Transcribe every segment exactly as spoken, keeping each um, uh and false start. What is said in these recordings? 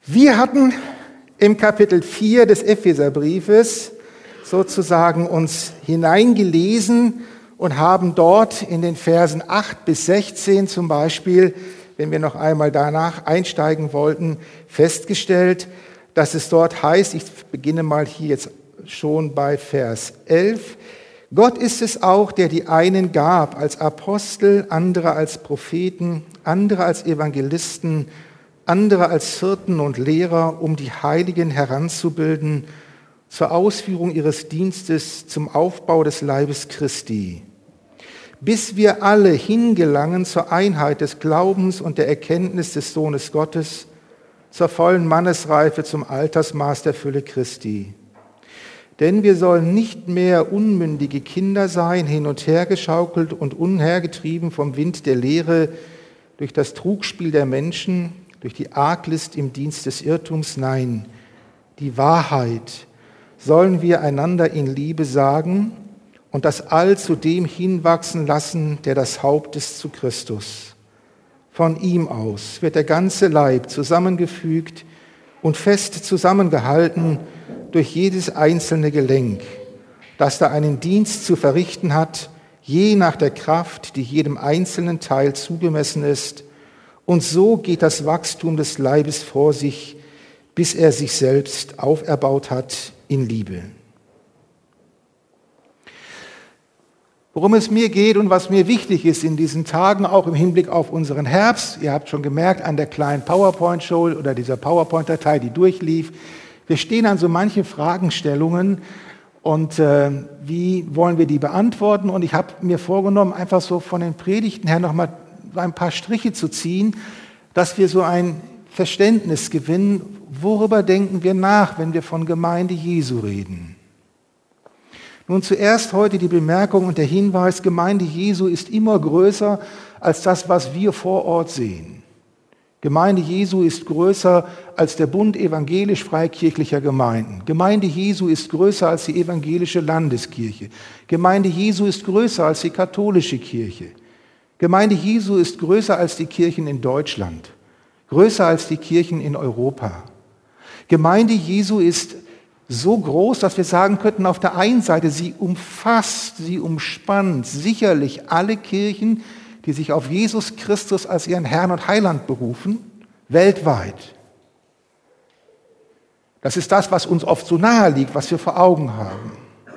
Wir hatten im Kapitel vier des Epheserbriefes sozusagen uns hineingelesen und haben dort in den Versen acht bis sechzehn zum Beispiel, wenn wir noch einmal danach einsteigen wollten, festgestellt, dass es dort heißt, ich beginne mal hier jetzt schon bei Vers elf, Gott ist es auch, der die einen gab als Apostel, andere als Propheten, andere als Evangelisten, andere als Hirten und Lehrer, um die Heiligen heranzubilden zur Ausführung ihres Dienstes zum Aufbau des Leibes Christi, bis wir alle hingelangen zur Einheit des Glaubens und der Erkenntnis des Sohnes Gottes, zur vollen Mannesreife zum Altersmaß der Fülle Christi. Denn wir sollen nicht mehr unmündige Kinder sein, hin und her geschaukelt und umhergetrieben vom Wind der Lehre, durch das Trugspiel der Menschen, durch die Arglist im Dienst des Irrtums. Nein, die Wahrheit sollen wir einander in Liebe sagen und das All zu dem hinwachsen lassen, der das Haupt ist, zu Christus. Von ihm aus wird der ganze Leib zusammengefügt und fest zusammengehalten durch jedes einzelne Gelenk, das da einen Dienst zu verrichten hat, je nach der Kraft, die jedem einzelnen Teil zugemessen ist. Und so geht das Wachstum des Leibes vor sich, bis er sich selbst auferbaut hat in Liebe. Worum es mir geht und was mir wichtig ist in diesen Tagen, auch im Hinblick auf unseren Herbst, ihr habt schon gemerkt an der kleinen PowerPoint-Show oder dieser PowerPoint-Datei, die durchlief, wir stehen an so manchen Fragestellungen und äh, wie wollen wir die beantworten? Und ich habe mir vorgenommen, einfach so von den Predigten her nochmal ein paar Striche zu ziehen, dass wir so ein Verständnis gewinnen, worüber denken wir nach, wenn wir von Gemeinde Jesu reden. Nun zuerst heute die Bemerkung und der Hinweis, Gemeinde Jesu ist immer größer als das, was wir vor Ort sehen. Gemeinde Jesu ist größer als der Bund evangelisch-freikirchlicher Gemeinden. Gemeinde Jesu ist größer als die evangelische Landeskirche. Gemeinde Jesu ist größer als die katholische Kirche. Gemeinde Jesu ist größer als die Kirchen in Deutschland, größer als die Kirchen in Europa. Gemeinde Jesu ist so groß, dass wir sagen könnten, auf der einen Seite, sie umfasst, sie umspannt sicherlich alle Kirchen, die sich auf Jesus Christus als ihren Herrn und Heiland berufen, weltweit. Das ist das, was uns oft so nahe liegt, was wir vor Augen haben.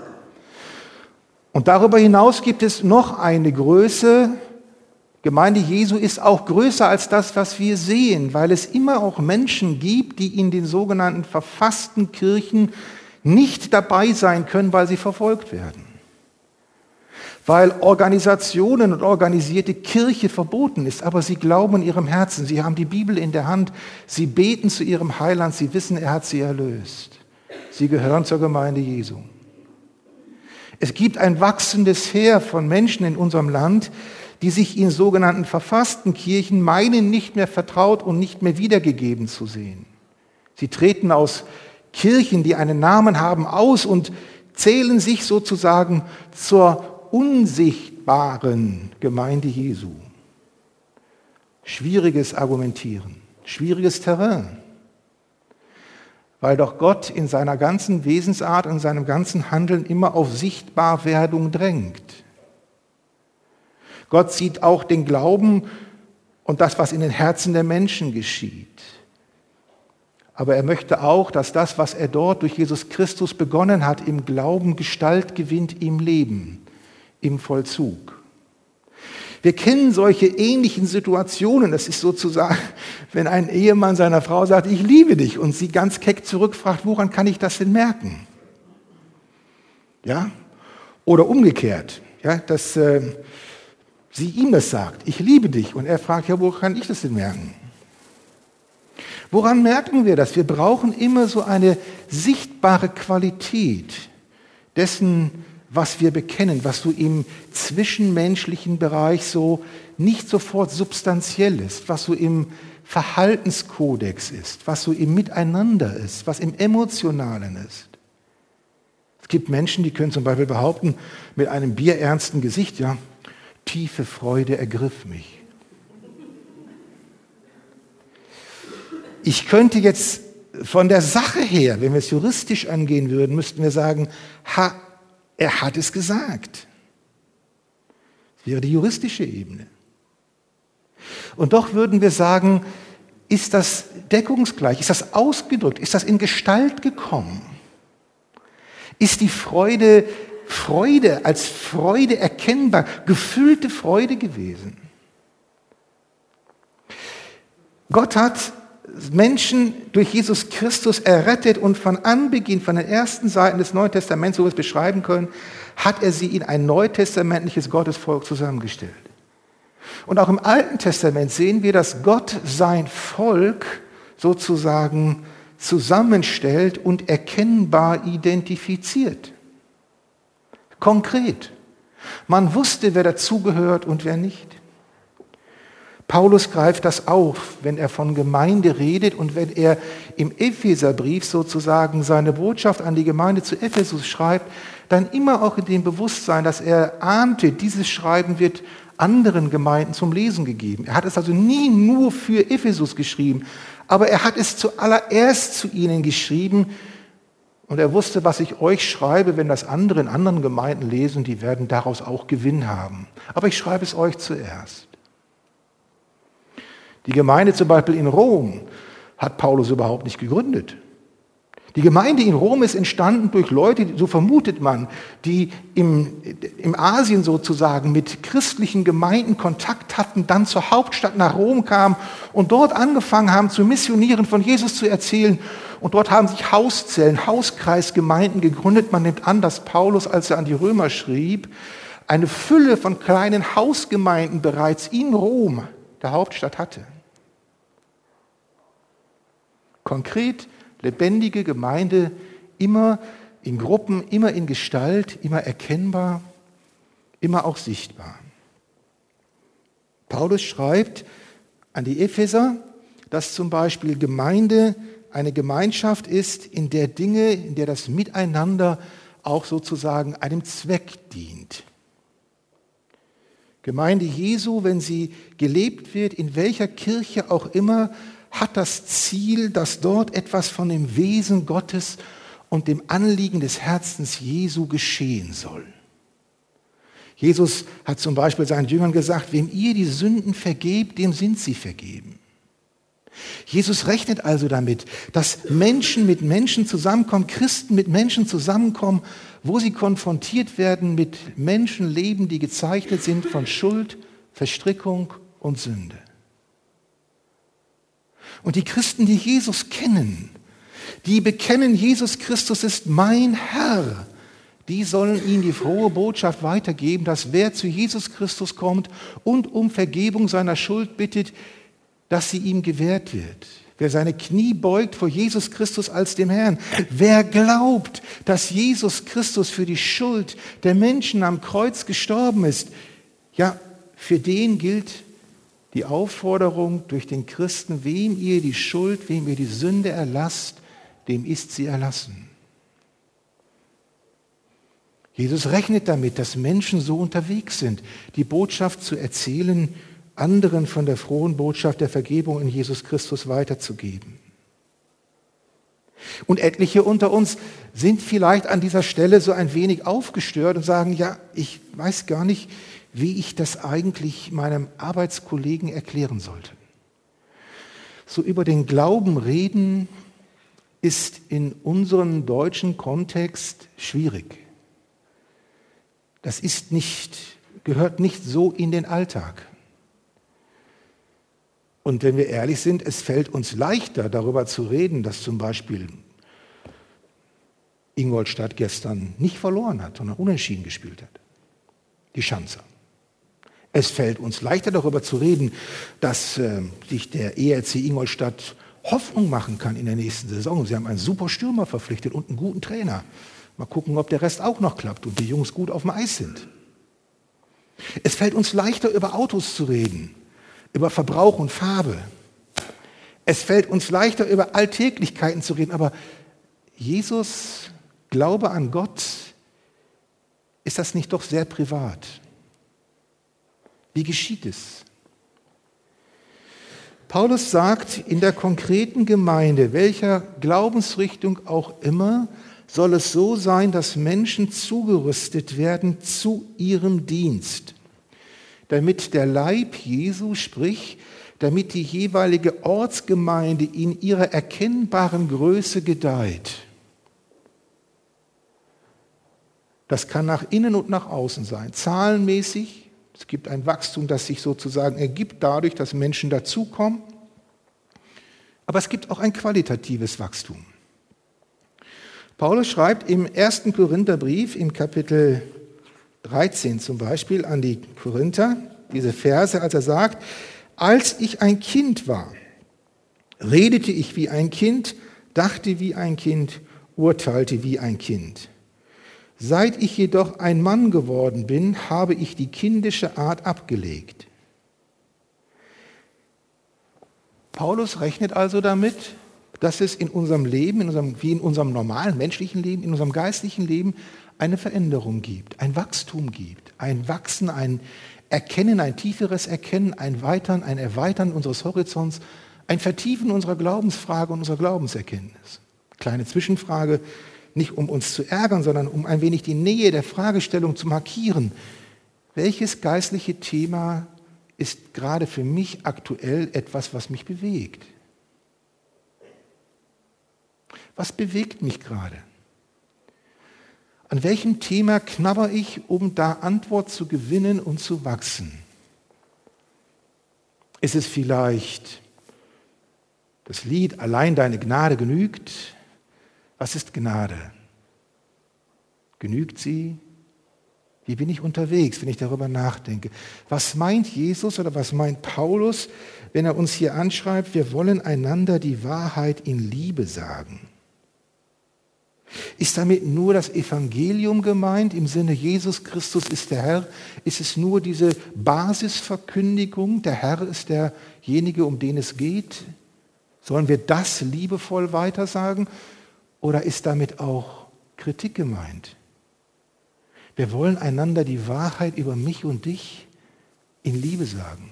Und darüber hinaus gibt es noch eine Größe. Gemeinde Jesu ist auch größer als das, was wir sehen, weil es immer auch Menschen gibt, die in den sogenannten verfassten Kirchen nicht dabei sein können, weil sie verfolgt werden. Weil Organisationen und organisierte Kirche verboten ist, aber sie glauben in ihrem Herzen, sie haben die Bibel in der Hand, sie beten zu ihrem Heiland, sie wissen, er hat sie erlöst. Sie gehören zur Gemeinde Jesu. Es gibt ein wachsendes Heer von Menschen in unserem Land, die sich in sogenannten verfassten Kirchen meinen, nicht mehr vertraut und nicht mehr wiedergegeben zu sehen. Sie treten aus Kirchen, die einen Namen haben, aus und zählen sich sozusagen zur unsichtbaren Gemeinde Jesu. Schwieriges Argumentieren, schwieriges Terrain, weil doch Gott in seiner ganzen Wesensart, in seinem ganzen Handeln immer auf Sichtbarwerdung drängt. Gott sieht auch den Glauben und das, was in den Herzen der Menschen geschieht. Aber er möchte auch, dass das, was er dort durch Jesus Christus begonnen hat, im Glauben Gestalt gewinnt im Leben, im Vollzug. Wir kennen solche ähnlichen Situationen. Das ist sozusagen, wenn ein Ehemann seiner Frau sagt, ich liebe dich, und sie ganz keck zurückfragt, woran kann ich das denn merken? Ja? Oder umgekehrt, ja, dass äh, sie ihm das sagt, ich liebe dich, und er fragt, ja, woran kann ich das denn merken? Woran merken wir das? Wir brauchen immer so eine sichtbare Qualität dessen, was wir bekennen, was so im zwischenmenschlichen Bereich so nicht sofort substanziell ist, was so im Verhaltenskodex ist, was so im Miteinander ist, was im Emotionalen ist. Es gibt Menschen, die können zum Beispiel behaupten, mit einem bierernsten Gesicht, ja, tiefe Freude ergriff mich. Ich könnte jetzt von der Sache her, wenn wir es juristisch angehen würden, müssten wir sagen, ha, er hat es gesagt. Das wäre die juristische Ebene. Und doch würden wir sagen, ist das deckungsgleich, ist das ausgedrückt, ist das in Gestalt gekommen? Ist die Freude, Freude als Freude erkennbar, gefüllte Freude gewesen? Gott hat Menschen durch Jesus Christus errettet und von Anbeginn, von den ersten Seiten des Neuen Testaments, wo wir es beschreiben können, hat er sie in ein neutestamentliches Gottesvolk zusammengestellt. Und auch im Alten Testament sehen wir, dass Gott sein Volk sozusagen zusammenstellt und erkennbar identifiziert. Konkret. Man wusste, wer dazugehört und wer nicht. Paulus greift das auf, wenn er von Gemeinde redet und wenn er im Epheserbrief sozusagen seine Botschaft an die Gemeinde zu Ephesus schreibt, dann immer auch in dem Bewusstsein, dass er ahnte, dieses Schreiben wird anderen Gemeinden zum Lesen gegeben. Er hat es also nie nur für Ephesus geschrieben, aber er hat es zuallererst zu ihnen geschrieben und er wusste, was ich euch schreibe, wenn das andere in anderen Gemeinden lesen, die werden daraus auch Gewinn haben. Aber ich schreibe es euch zuerst. Die Gemeinde zum Beispiel in Rom hat Paulus überhaupt nicht gegründet. Die Gemeinde in Rom ist entstanden durch Leute, so vermutet man, die im, im Asien sozusagen mit christlichen Gemeinden Kontakt hatten, dann zur Hauptstadt nach Rom kamen und dort angefangen haben zu missionieren, von Jesus zu erzählen. Und dort haben sich Hauszellen, Hauskreisgemeinden gegründet. Man nimmt an, dass Paulus, als er an die Römer schrieb, eine Fülle von kleinen Hausgemeinden bereits in Rom, der Hauptstadt, hatte. Konkret, lebendige Gemeinde, immer in Gruppen, immer in Gestalt, immer erkennbar, immer auch sichtbar. Paulus schreibt an die Epheser, dass zum Beispiel Gemeinde eine Gemeinschaft ist, in der Dinge, in der das Miteinander auch sozusagen einem Zweck dient. Gemeinde Jesu, wenn sie gelebt wird, in welcher Kirche auch immer, hat das Ziel, dass dort etwas von dem Wesen Gottes und dem Anliegen des Herzens Jesu geschehen soll. Jesus hat zum Beispiel seinen Jüngern gesagt, wem ihr die Sünden vergebt, dem sind sie vergeben. Jesus rechnet also damit, dass Menschen mit Menschen zusammenkommen, Christen mit Menschen zusammenkommen, wo sie konfrontiert werden mit Menschenleben, die gezeichnet sind von Schuld, Verstrickung und Sünde. Und die Christen, die Jesus kennen, die bekennen, Jesus Christus ist mein Herr, die sollen ihnen die frohe Botschaft weitergeben, dass wer zu Jesus Christus kommt und um Vergebung seiner Schuld bittet, dass sie ihm gewährt wird. Wer seine Knie beugt vor Jesus Christus als dem Herrn, wer glaubt, dass Jesus Christus für die Schuld der Menschen am Kreuz gestorben ist, ja, für den gilt die Aufforderung durch den Christen, wem ihr die Schuld, wem ihr die Sünde erlasst, dem ist sie erlassen. Jesus rechnet damit, dass Menschen so unterwegs sind, die Botschaft zu erzählen, anderen von der frohen Botschaft der Vergebung in Jesus Christus weiterzugeben. Und etliche unter uns sind vielleicht an dieser Stelle so ein wenig aufgestört und sagen, ja, ich weiß gar nicht, wie ich das eigentlich meinem Arbeitskollegen erklären sollte. So über den Glauben reden ist in unserem deutschen Kontext schwierig. Das ist nicht, gehört nicht so in den Alltag. Und wenn wir ehrlich sind, es fällt uns leichter, darüber zu reden, dass zum Beispiel Ingolstadt gestern nicht verloren hat, sondern unentschieden gespielt hat. Die Schanzer. Es fällt uns leichter, darüber zu reden, dass äh, sich der E R C Ingolstadt Hoffnung machen kann in der nächsten Saison. Sie haben einen super Stürmer verpflichtet und einen guten Trainer. Mal gucken, ob der Rest auch noch klappt und die Jungs gut auf dem Eis sind. Es fällt uns leichter, über Autos zu reden, über Verbrauch und Farbe. Es fällt uns leichter, über Alltäglichkeiten zu reden, aber Jesus, Glaube an Gott, ist das nicht doch sehr privat? Wie geschieht es? Paulus sagt, in der konkreten Gemeinde, welcher Glaubensrichtung auch immer, soll es so sein, dass Menschen zugerüstet werden zu ihrem Dienst, damit der Leib Jesu, sprich, damit die jeweilige Ortsgemeinde in ihrer erkennbaren Größe gedeiht. Das kann nach innen und nach außen sein, zahlenmäßig. Es gibt ein Wachstum, das sich sozusagen ergibt dadurch, dass Menschen dazukommen. Aber es gibt auch ein qualitatives Wachstum. Paulus schreibt im ersten Korintherbrief, im Kapitel dreizehn zum Beispiel, an die Korinther, diese Verse, als er sagt, als ich ein Kind war, redete ich wie ein Kind, dachte wie ein Kind, urteilte wie ein Kind. Seit ich jedoch ein Mann geworden bin, habe ich die kindische Art abgelegt. Paulus rechnet also damit, dass es in unserem Leben, in unserem, wie in unserem normalen menschlichen Leben, in unserem geistlichen Leben eine Veränderung gibt, ein Wachstum gibt, ein Wachsen, ein Erkennen, ein tieferes Erkennen, ein Weitern, ein Erweitern unseres Horizonts, ein Vertiefen unserer Glaubensfrage und unserer Glaubenserkenntnis. Kleine Zwischenfrage, nicht um uns zu ärgern, sondern um ein wenig die Nähe der Fragestellung zu markieren. Welches geistliche Thema ist gerade für mich aktuell etwas, was mich bewegt? Was bewegt mich gerade? An welchem Thema knabber ich, um da Antwort zu gewinnen und zu wachsen? Ist es vielleicht das Lied "Allein deine Gnade genügt"? Was ist Gnade? Genügt sie? Wie bin ich unterwegs, wenn ich darüber nachdenke? Was meint Jesus oder was meint Paulus, wenn er uns hier anschreibt, wir wollen einander die Wahrheit in Liebe sagen? Ist damit nur das Evangelium gemeint, im Sinne Jesus Christus ist der Herr? Ist es nur diese Basisverkündigung, der Herr ist derjenige, um den es geht? Sollen wir das liebevoll weitersagen? Oder ist damit auch Kritik gemeint? Wir wollen einander die Wahrheit über mich und dich in Liebe sagen.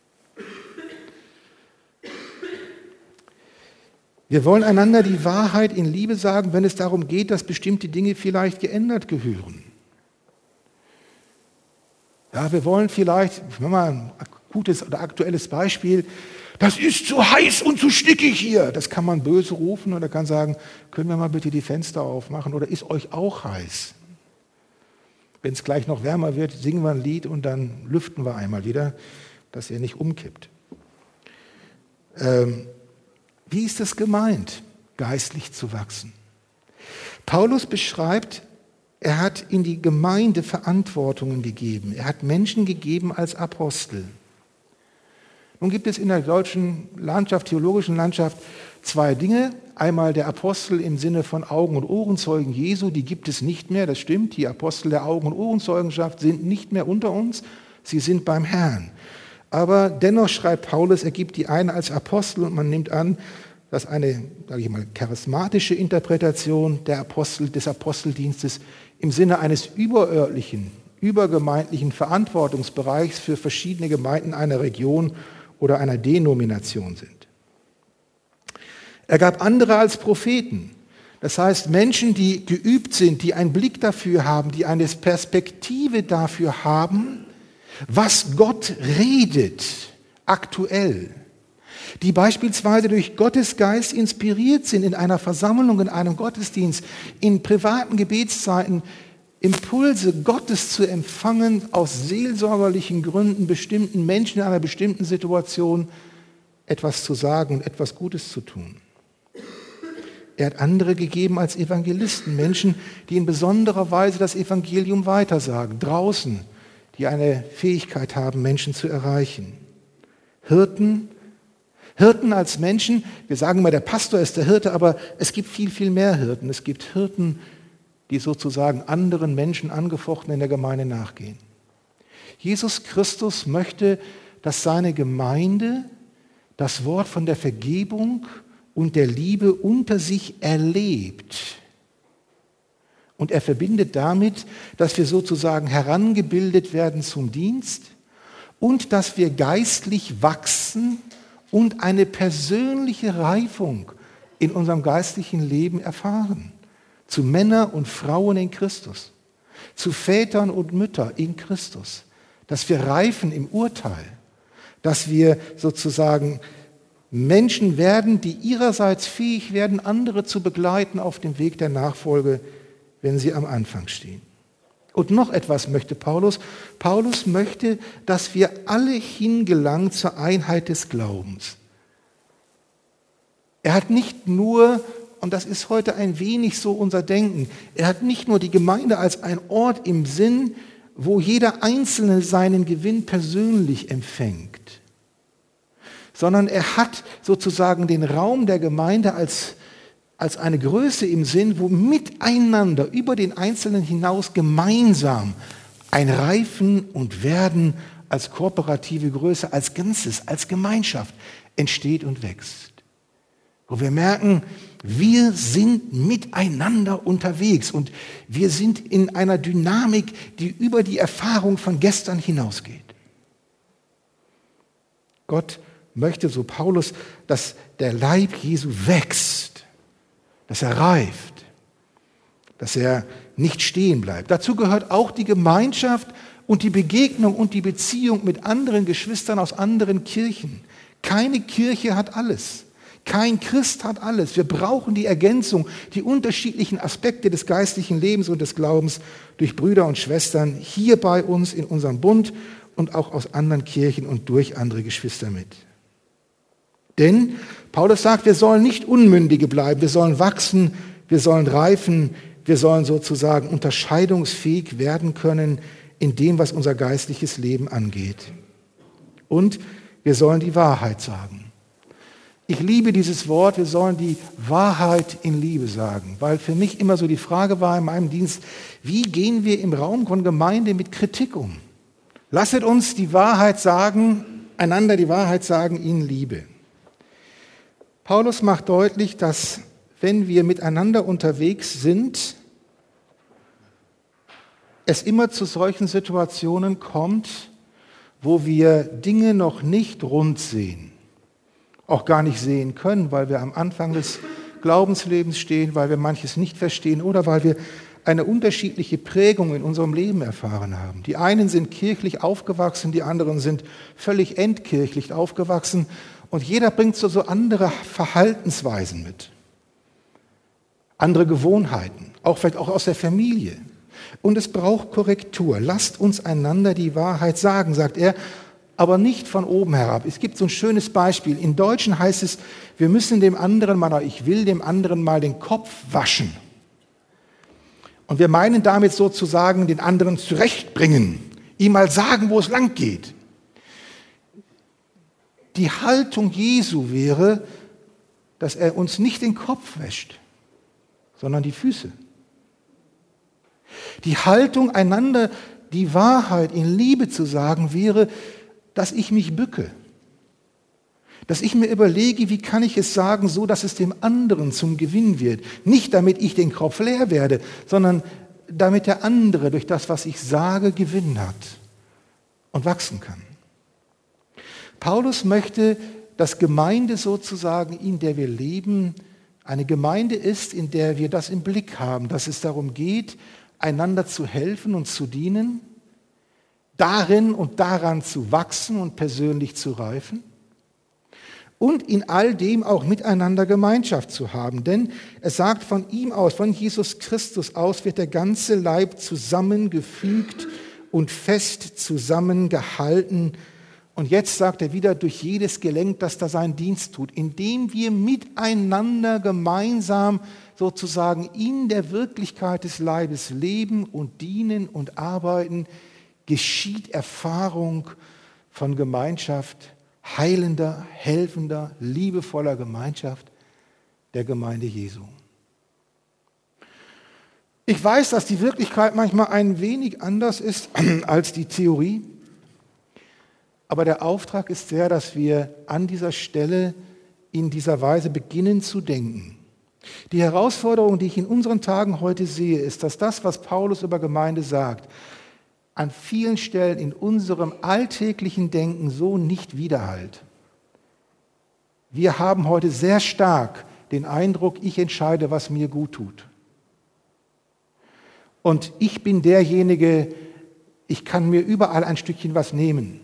Wir wollen einander die Wahrheit in Liebe sagen, wenn es darum geht, dass bestimmte Dinge vielleicht geändert gehören. Ja, wir wollen vielleicht, ich mache mal ein gutes oder aktuelles Beispiel, das ist zu heiß und zu stickig hier. Das kann man böse rufen oder kann sagen, können wir mal bitte die Fenster aufmachen oder ist euch auch heiß? Wenn es gleich noch wärmer wird, singen wir ein Lied und dann lüften wir einmal wieder, dass er nicht umkippt. Ähm, Wie ist es gemeint, geistlich zu wachsen? Paulus beschreibt, er hat in die Gemeinde Verantwortungen gegeben. Er hat Menschen gegeben als Apostel. Nun gibt es in der deutschen Landschaft, theologischen Landschaft, zwei Dinge. Einmal der Apostel im Sinne von Augen- und Ohrenzeugen Jesu, die gibt es nicht mehr, das stimmt. Die Apostel der Augen- und Ohrenzeugenschaft sind nicht mehr unter uns, sie sind beim Herrn. Aber dennoch schreibt Paulus, er gibt die eine als Apostel und man nimmt an, dass eine, sage ich mal, charismatische Interpretation der Apostel, des Aposteldienstes im Sinne eines überörtlichen, übergemeindlichen Verantwortungsbereichs für verschiedene Gemeinden einer Region oder einer Denomination sind. Er gab andere als Propheten. Das heißt, Menschen, die geübt sind, die einen Blick dafür haben, die eine Perspektive dafür haben, was Gott redet, aktuell, die beispielsweise durch Gottes Geist inspiriert sind, in einer Versammlung, in einem Gottesdienst, in privaten Gebetszeiten, Impulse Gottes zu empfangen, aus seelsorgerlichen Gründen bestimmten Menschen in einer bestimmten Situation etwas zu sagen und etwas Gutes zu tun. Er hat andere gegeben als Evangelisten, Menschen, die in besonderer Weise das Evangelium weitersagen, draußen, die eine Fähigkeit haben, Menschen zu erreichen. Hirten, Hirten als Menschen, wir sagen immer, der Pastor ist der Hirte, aber es gibt viel, viel mehr Hirten. Es gibt Hirten, die sozusagen anderen Menschen angefochten in der Gemeinde nachgehen. Jesus Christus möchte, dass seine Gemeinde das Wort von der Vergebung und der Liebe unter sich erlebt. Und er verbindet damit, dass wir sozusagen herangebildet werden zum Dienst und dass wir geistlich wachsen und eine persönliche Reifung in unserem geistlichen Leben erfahren. Zu Männern und Frauen in Christus, zu Vätern und Müttern in Christus. Dass wir reifen im Urteil, dass wir sozusagen Menschen werden, die ihrerseits fähig werden, andere zu begleiten auf dem Weg der Nachfolge, wenn sie am Anfang stehen. Und noch etwas möchte Paulus. Paulus möchte, dass wir alle hingelangen zur Einheit des Glaubens. Er hat nicht nur, und das ist heute ein wenig so unser Denken, er hat nicht nur die Gemeinde als ein Ort im Sinn, wo jeder Einzelne seinen Gewinn persönlich empfängt, sondern er hat sozusagen den Raum der Gemeinde als, als eine Größe im Sinn, wo miteinander über den Einzelnen hinaus gemeinsam ein Reifen und Werden als kooperative Größe, als Ganzes, als Gemeinschaft entsteht und wächst. Wo wir merken, wir sind miteinander unterwegs und wir sind in einer Dynamik, die über die Erfahrung von gestern hinausgeht. Gott möchte, so Paulus, dass der Leib Jesu wächst, dass er reift, dass er nicht stehen bleibt. Dazu gehört auch die Gemeinschaft und die Begegnung und die Beziehung mit anderen Geschwistern aus anderen Kirchen. Keine Kirche hat alles. Kein Christ hat alles. Wir brauchen die Ergänzung, die unterschiedlichen Aspekte des geistlichen Lebens und des Glaubens durch Brüder und Schwestern hier bei uns in unserem Bund und auch aus anderen Kirchen und durch andere Geschwister mit. Denn Paulus sagt, wir sollen nicht Unmündige bleiben, wir sollen wachsen, wir sollen reifen, wir sollen sozusagen unterscheidungsfähig werden können in dem, was unser geistliches Leben angeht. Und wir sollen die Wahrheit sagen. Ich liebe dieses Wort, wir sollen die Wahrheit in Liebe sagen, weil für mich immer so die Frage war in meinem Dienst, wie gehen wir im Raum von Gemeinde mit Kritik um? Lasset uns die Wahrheit sagen, einander die Wahrheit sagen in Liebe. Paulus macht deutlich, dass wenn wir miteinander unterwegs sind, es immer zu solchen Situationen kommt, wo wir Dinge noch nicht rund sehen, auch gar nicht sehen können, weil wir am Anfang des Glaubenslebens stehen, weil wir manches nicht verstehen oder weil wir eine unterschiedliche Prägung in unserem Leben erfahren haben. Die einen sind kirchlich aufgewachsen, die anderen sind völlig entkirchlich aufgewachsen und jeder bringt so, so andere Verhaltensweisen mit, andere Gewohnheiten, auch vielleicht auch aus der Familie. Und es braucht Korrektur. Lasst uns einander die Wahrheit sagen, sagt er, aber nicht von oben herab. Es gibt so ein schönes Beispiel. In Deutschen heißt es, wir müssen dem anderen mal, ich will dem anderen mal den Kopf waschen. Und wir meinen damit sozusagen den anderen zurechtbringen, ihm mal sagen, wo es lang geht. Die Haltung Jesu wäre, dass er uns nicht den Kopf wäscht, sondern die Füße. Die Haltung, einander die Wahrheit in Liebe zu sagen, wäre, dass ich mich bücke, dass ich mir überlege, wie kann ich es sagen, so dass es dem anderen zum Gewinn wird. Nicht damit ich den Kopf leer werde, sondern damit der andere durch das, was ich sage, Gewinn hat und wachsen kann. Paulus möchte, dass Gemeinde sozusagen, in der wir leben, eine Gemeinde ist, in der wir das im Blick haben, dass es darum geht, einander zu helfen und zu dienen, darin und daran zu wachsen und persönlich zu reifen und in all dem auch miteinander Gemeinschaft zu haben. Denn es sagt, von ihm aus, von Jesus Christus aus, wird der ganze Leib zusammengefügt und fest zusammengehalten. Und jetzt sagt er wieder, durch jedes Gelenk, das da seinen Dienst tut, indem wir miteinander gemeinsam sozusagen in der Wirklichkeit des Leibes leben und dienen und arbeiten, geschieht Erfahrung von Gemeinschaft, heilender, helfender, liebevoller Gemeinschaft der Gemeinde Jesu. Ich weiß, dass die Wirklichkeit manchmal ein wenig anders ist als die Theorie, aber der Auftrag ist der, dass wir an dieser Stelle in dieser Weise beginnen zu denken. Die Herausforderung, die ich in unseren Tagen heute sehe, ist, dass das, was Paulus über Gemeinde sagt, an vielen Stellen in unserem alltäglichen Denken so nicht widerhallt. Wir haben heute sehr stark den Eindruck, ich entscheide, was mir gut tut. Und ich bin derjenige, ich kann mir überall ein Stückchen was nehmen.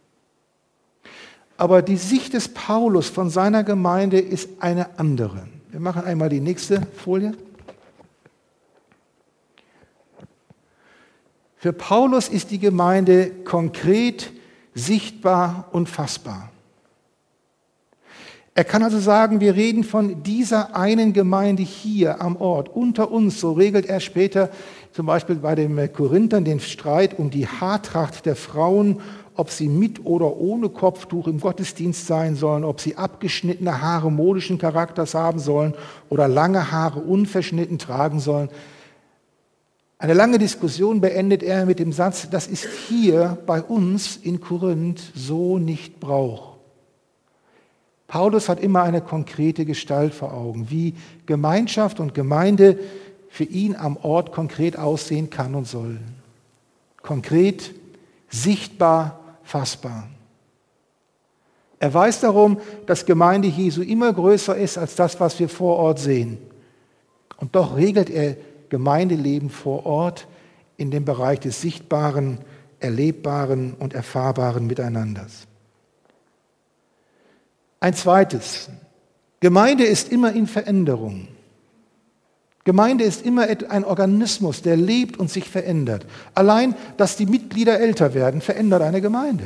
Aber die Sicht des Paulus von seiner Gemeinde ist eine andere. Wir machen einmal die nächste Folie. Für Paulus ist die Gemeinde konkret, sichtbar und fassbar. Er kann also sagen, wir reden von dieser einen Gemeinde hier am Ort, unter uns. So regelt er später zum Beispiel bei den Korinthern den Streit um die Haartracht der Frauen, ob sie mit oder ohne Kopftuch im Gottesdienst sein sollen, ob sie abgeschnittene Haare modischen Charakters haben sollen oder lange Haare unverschnitten tragen sollen. Eine lange Diskussion beendet er mit dem Satz, das ist hier bei uns in Korinth so nicht Brauch. Paulus hat immer eine konkrete Gestalt vor Augen, wie Gemeinschaft und Gemeinde für ihn am Ort konkret aussehen kann und soll. Konkret, sichtbar, fassbar. Er weiß darum, dass Gemeinde Jesu immer größer ist als das, was wir vor Ort sehen. Und doch regelt er Gemeindeleben vor Ort in dem Bereich des Sichtbaren, Erlebbaren und Erfahrbaren Miteinanders. Ein zweites, Gemeinde ist immer in Veränderung. Gemeinde ist immer ein Organismus, der lebt und sich verändert. Allein, dass die Mitglieder älter werden, verändert eine Gemeinde.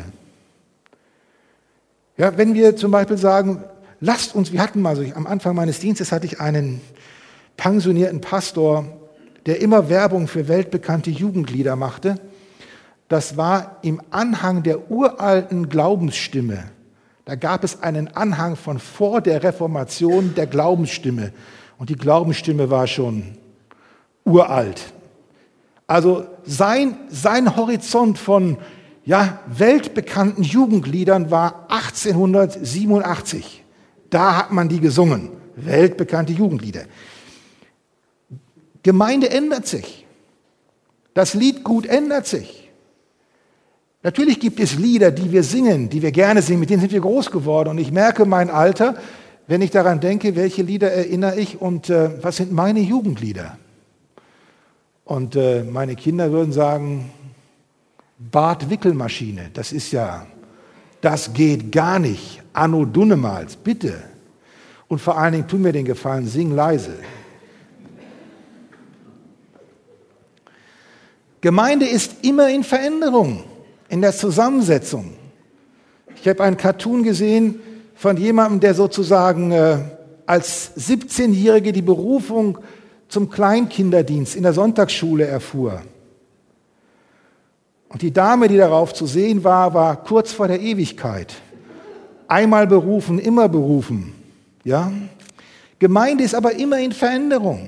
Ja, wenn wir zum Beispiel sagen, lasst uns, wir hatten mal so, am Anfang meines Dienstes hatte ich einen pensionierten Pastor, der immer Werbung für weltbekannte Jugendlieder machte. Das war im Anhang der uralten Glaubensstimme. Da gab es einen Anhang von vor der Reformation der Glaubensstimme. Und die Glaubensstimme war schon uralt. Also sein, sein Horizont von ja, weltbekannten Jugendliedern war achtzehnhundertsiebenundachtzig. Da hat man die gesungen. Weltbekannte Jugendlieder. Gemeinde ändert sich. Das Liedgut ändert sich. Natürlich gibt es Lieder, die wir singen, die wir gerne singen, mit denen sind wir groß geworden. Und ich merke mein Alter, wenn ich daran denke, welche Lieder erinnere ich und äh, was sind meine Jugendlieder. Und äh, meine Kinder würden sagen, Bart-Wickelmaschine, das ist ja, das geht gar nicht. Anno Dunnemals, bitte. Und vor allen Dingen, tu mir den Gefallen, sing leise. Gemeinde ist immer in Veränderung. In der Zusammensetzung. Ich habe einen Cartoon gesehen von jemandem, der sozusagen äh, als siebzehnjährige die Berufung zum Kleinkinderdienst in der Sonntagsschule erfuhr. Und die Dame, die darauf zu sehen war, war kurz vor der Ewigkeit. Einmal berufen, immer berufen. Ja? Gemeinde ist aber immer in Veränderung.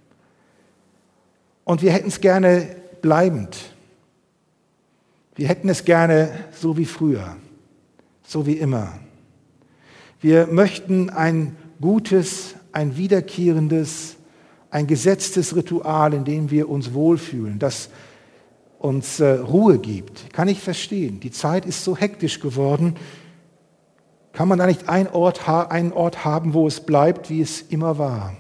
Und wir hätten es gerne bleibend. Wir hätten es gerne so wie früher, so wie immer. Wir möchten ein gutes, ein wiederkehrendes, ein gesetztes Ritual, in dem wir uns wohlfühlen, das uns äh, Ruhe gibt. Kann ich verstehen. Die Zeit ist so hektisch geworden. Kann man da nicht einen Ort, einen Ort haben, wo es bleibt, wie es immer war?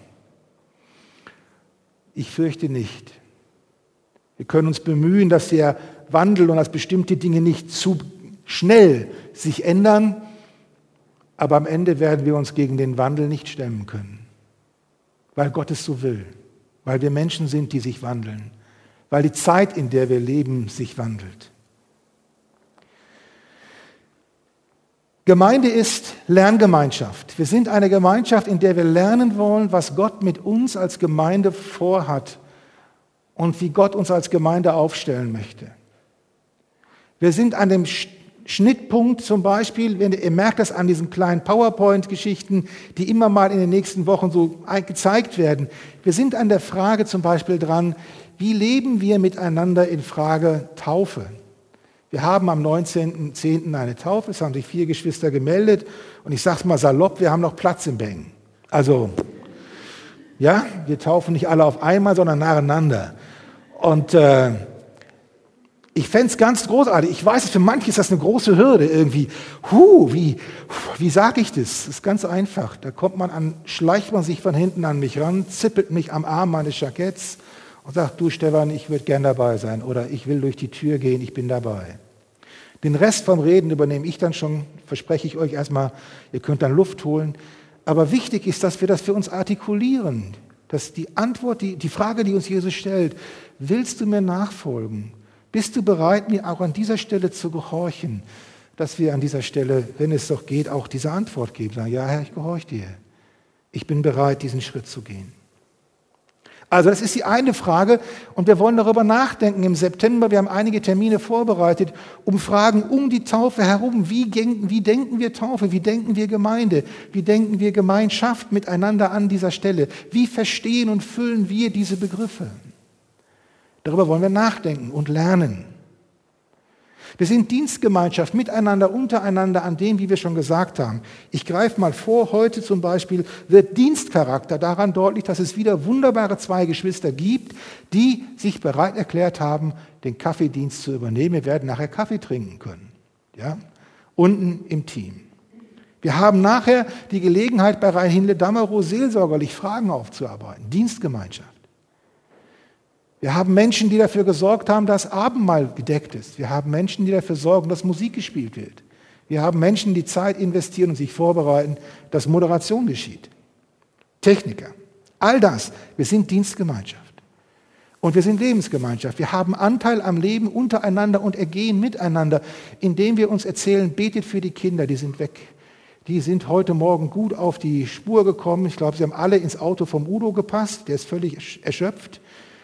Ich fürchte nicht. Wir können uns bemühen, dass der Wandel und dass bestimmte Dinge nicht zu schnell sich ändern, aber am Ende werden wir uns gegen den Wandel nicht stemmen können, weil Gott es so will, weil wir Menschen sind, die sich wandeln, weil die Zeit, in der wir leben, sich wandelt. Gemeinde ist Lerngemeinschaft. Wir sind eine Gemeinschaft, in der wir lernen wollen, was Gott mit uns als Gemeinde vorhat und wie Gott uns als Gemeinde aufstellen möchte. Wir sind an dem Schnittpunkt zum Beispiel, wenn ihr merkt das an diesen kleinen PowerPoint-Geschichten, die immer mal in den nächsten Wochen so gezeigt werden. Wir sind an der Frage zum Beispiel dran, wie leben wir miteinander in Frage Taufe? Wir haben am neunzehnten zehnten eine Taufe, es haben sich vier Geschwister gemeldet und ich sage es mal salopp, wir haben noch Platz im Bängen. Also, ja, wir taufen nicht alle auf einmal, sondern nacheinander. Und äh, Ich fände es ganz großartig. Ich weiß, für manche ist das eine große Hürde irgendwie. Huh, wie, wie sage ich das? Das ist ganz einfach. Da kommt man an, schleicht man sich von hinten an mich ran, zippelt mich am Arm meines Jacketts und sagt, du Stefan, ich würde gern dabei sein oder ich will durch die Tür gehen, ich bin dabei. Den Rest vom Reden übernehme ich dann schon, verspreche ich euch erstmal, ihr könnt dann Luft holen. Aber wichtig ist, dass wir das für uns artikulieren. Dass die Antwort, die, die Frage, die uns Jesus stellt, willst du mir nachfolgen? Bist du bereit, mir auch an dieser Stelle zu gehorchen? Dass wir an dieser Stelle, wenn es doch geht, auch diese Antwort geben. Sagen, ja Herr, ich gehorche dir. Ich bin bereit, diesen Schritt zu gehen. Also das ist die eine Frage und wir wollen darüber nachdenken im September. Wir haben einige Termine vorbereitet, um Fragen um die Taufe herum. Wie denken, wie denken wir Taufe? Wie denken wir Gemeinde? Wie denken wir Gemeinschaft miteinander an dieser Stelle? Wie verstehen und füllen wir diese Begriffe? Darüber wollen wir nachdenken und lernen. Wir sind Dienstgemeinschaft miteinander, untereinander an dem, wie wir schon gesagt haben. Ich greife mal vor, heute zum Beispiel wird Dienstcharakter daran deutlich, dass es wieder wunderbare zwei Geschwister gibt, die sich bereit erklärt haben, den Kaffeedienst zu übernehmen. Wir werden nachher Kaffee trinken können, ja? Unten im Team. Wir haben nachher die Gelegenheit, bei Rheinhindle-Damerow seelsorgerlich Fragen aufzuarbeiten. Dienstgemeinschaft. Wir haben Menschen, die dafür gesorgt haben, dass Abendmahl gedeckt ist. Wir haben Menschen, die dafür sorgen, dass Musik gespielt wird. Wir haben Menschen, die Zeit investieren und sich vorbereiten, dass Moderation geschieht. Techniker. All das. Wir sind Dienstgemeinschaft. Und wir sind Lebensgemeinschaft. Wir haben Anteil am Leben untereinander und ergehen miteinander, indem wir uns erzählen, betet für die Kinder, die sind weg. Die sind heute Morgen gut auf die Spur gekommen. Ich glaube, sie haben alle ins Auto vom Udo gepasst. Der ist völlig erschöpft.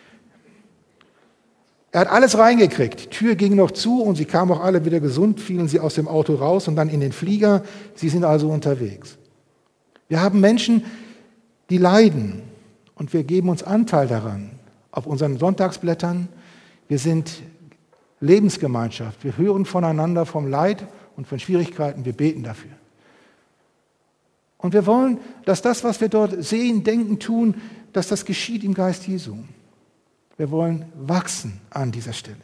Er hat alles reingekriegt. Die Tür ging noch zu und sie kamen auch alle wieder gesund, fielen sie aus dem Auto raus und dann in den Flieger. Sie sind also unterwegs. Wir haben Menschen, die leiden und wir geben uns Anteil daran. Auf unseren Sonntagsblättern. Wir sind Lebensgemeinschaft. Wir hören voneinander vom Leid und von Schwierigkeiten. Wir beten dafür. Und wir wollen, dass das, was wir dort sehen, denken, tun, dass das geschieht im Geist Jesu. Wir wollen wachsen an dieser Stelle.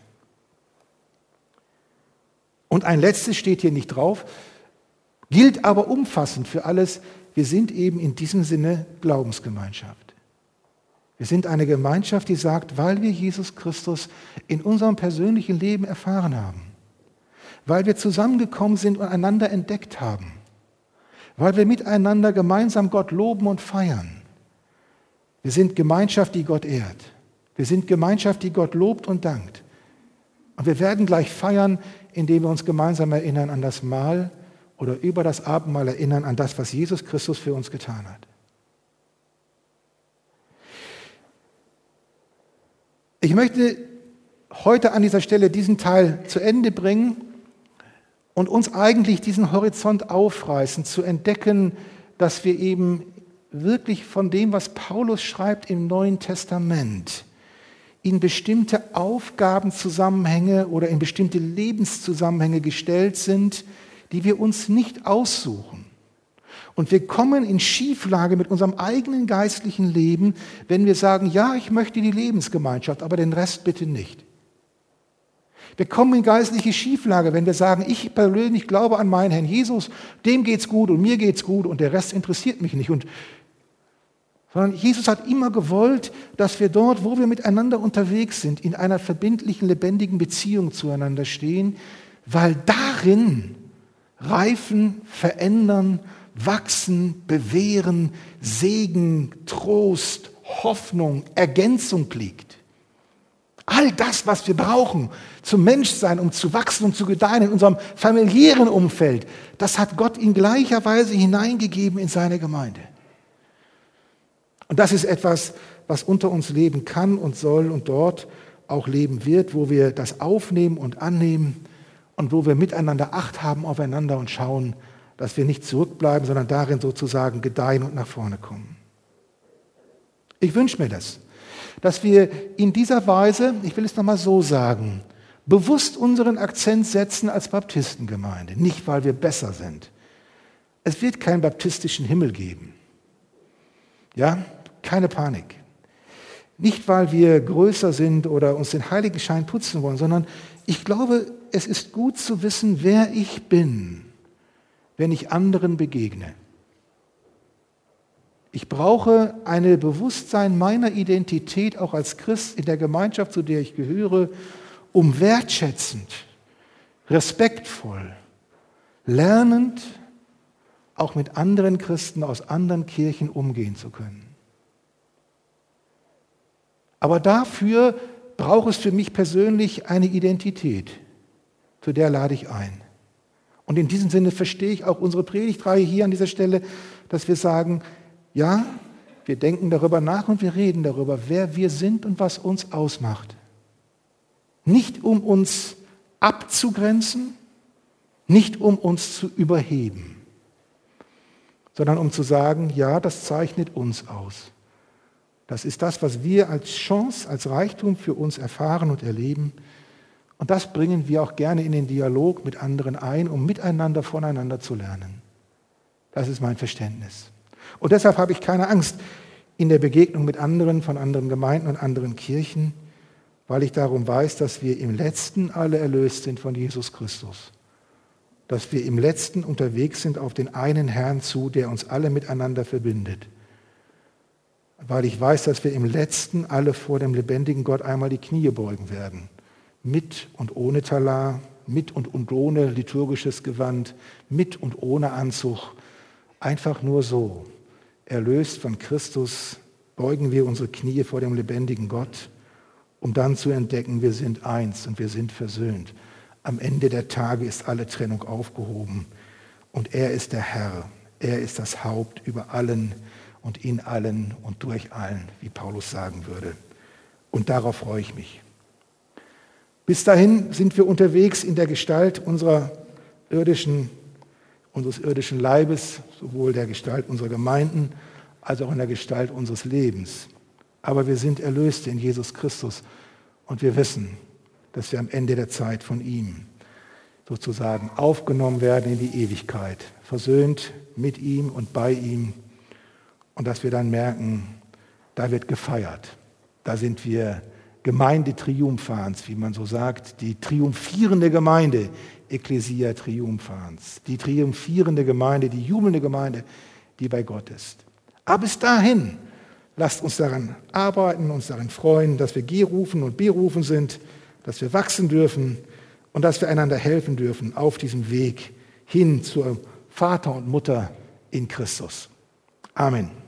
Und ein letztes steht hier nicht drauf, gilt aber umfassend für alles. Wir sind eben in diesem Sinne Glaubensgemeinschaft. Wir sind eine Gemeinschaft, die sagt, weil wir Jesus Christus in unserem persönlichen Leben erfahren haben, weil wir zusammengekommen sind und einander entdeckt haben, weil wir miteinander gemeinsam Gott loben und feiern. Wir sind Gemeinschaft, die Gott ehrt. Wir sind Gemeinschaft, die Gott lobt und dankt. Und wir werden gleich feiern, indem wir uns gemeinsam erinnern an das Mahl oder über das Abendmahl erinnern an das, was Jesus Christus für uns getan hat. Ich möchte heute an dieser Stelle diesen Teil zu Ende bringen und uns eigentlich diesen Horizont aufreißen, zu entdecken, dass wir eben wirklich von dem, was Paulus schreibt im Neuen Testament, in bestimmte Aufgabenzusammenhänge oder in bestimmte Lebenszusammenhänge gestellt sind, die wir uns nicht aussuchen. Und wir kommen in Schieflage mit unserem eigenen geistlichen Leben, wenn wir sagen, ja, ich möchte die Lebensgemeinschaft, aber den Rest bitte nicht. Wir kommen in geistliche Schieflage, wenn wir sagen, ich persönlich glaube an meinen Herrn Jesus, dem geht's gut und mir geht's gut und der Rest interessiert mich nicht. Und sondern Jesus hat immer gewollt, dass wir dort, wo wir miteinander unterwegs sind, in einer verbindlichen, lebendigen Beziehung zueinander stehen, weil darin reifen, verändern, wachsen, bewähren, Segen, Trost, Hoffnung, Ergänzung liegt. All das, was wir brauchen zum Menschsein, um zu wachsen und zu gedeihen in unserem familiären Umfeld, das hat Gott in gleicher Weise hineingegeben in seine Gemeinde. Und das ist etwas, was unter uns leben kann und soll und dort auch leben wird, wo wir das aufnehmen und annehmen und wo wir miteinander Acht haben aufeinander und schauen, dass wir nicht zurückbleiben, sondern darin sozusagen gedeihen und nach vorne kommen. Ich wünsche mir das, dass wir in dieser Weise, ich will es nochmal so sagen, bewusst unseren Akzent setzen als Baptistengemeinde, nicht weil wir besser sind. Es wird keinen baptistischen Himmel geben. Ja, keine Panik. Nicht, weil wir größer sind oder uns den Heiligenschein putzen wollen, sondern ich glaube, es ist gut zu wissen, wer ich bin, wenn ich anderen begegne. Ich brauche ein Bewusstsein meiner Identität auch als Christ in der Gemeinschaft, zu der ich gehöre, um wertschätzend, respektvoll, lernend auch mit anderen Christen aus anderen Kirchen umgehen zu können. Aber dafür braucht es für mich persönlich eine Identität, zu der lade ich ein. Und in diesem Sinne verstehe ich auch unsere Predigtreihe hier an dieser Stelle, dass wir sagen, ja, wir denken darüber nach und wir reden darüber, wer wir sind und was uns ausmacht. Nicht um uns abzugrenzen, nicht um uns zu überheben, sondern um zu sagen, ja, das zeichnet uns aus. Das ist das, was wir als Chance, als Reichtum für uns erfahren und erleben. Und das bringen wir auch gerne in den Dialog mit anderen ein, um miteinander voneinander zu lernen. Das ist mein Verständnis. Und deshalb habe ich keine Angst in der Begegnung mit anderen von anderen Gemeinden und anderen Kirchen, weil ich darum weiß, dass wir im Letzten alle erlöst sind von Jesus Christus. Dass wir im Letzten unterwegs sind auf den einen Herrn zu, der uns alle miteinander verbindet. Weil ich weiß, dass wir im Letzten alle vor dem lebendigen Gott einmal die Knie beugen werden. Mit und ohne Talar, mit und, und ohne liturgisches Gewand, mit und ohne Anzug. Einfach nur so. Erlöst von Christus beugen wir unsere Knie vor dem lebendigen Gott, um dann zu entdecken, wir sind eins und wir sind versöhnt. Am Ende der Tage ist alle Trennung aufgehoben und er ist der Herr. Er ist das Haupt über allen und in allen und durch allen, wie Paulus sagen würde. Und darauf freue ich mich. Bis dahin sind wir unterwegs in der Gestalt unserer irdischen, unseres irdischen Leibes, sowohl der Gestalt unserer Gemeinden als auch in der Gestalt unseres Lebens. Aber wir sind Erlöste in Jesus Christus und wir wissen, dass wir am Ende der Zeit von ihm sozusagen aufgenommen werden in die Ewigkeit, versöhnt mit ihm und bei ihm. Und dass wir dann merken, da wird gefeiert. Da sind wir Gemeinde Triumphans, wie man so sagt, die triumphierende Gemeinde, Ecclesia Triumphans, die triumphierende Gemeinde, die jubelnde Gemeinde, die bei Gott ist. Aber bis dahin, lasst uns daran arbeiten, uns darin freuen, dass wir gerufen und berufen sind, dass wir wachsen dürfen und dass wir einander helfen dürfen auf diesem Weg hin zur Vater und Mutter in Christus. Amen.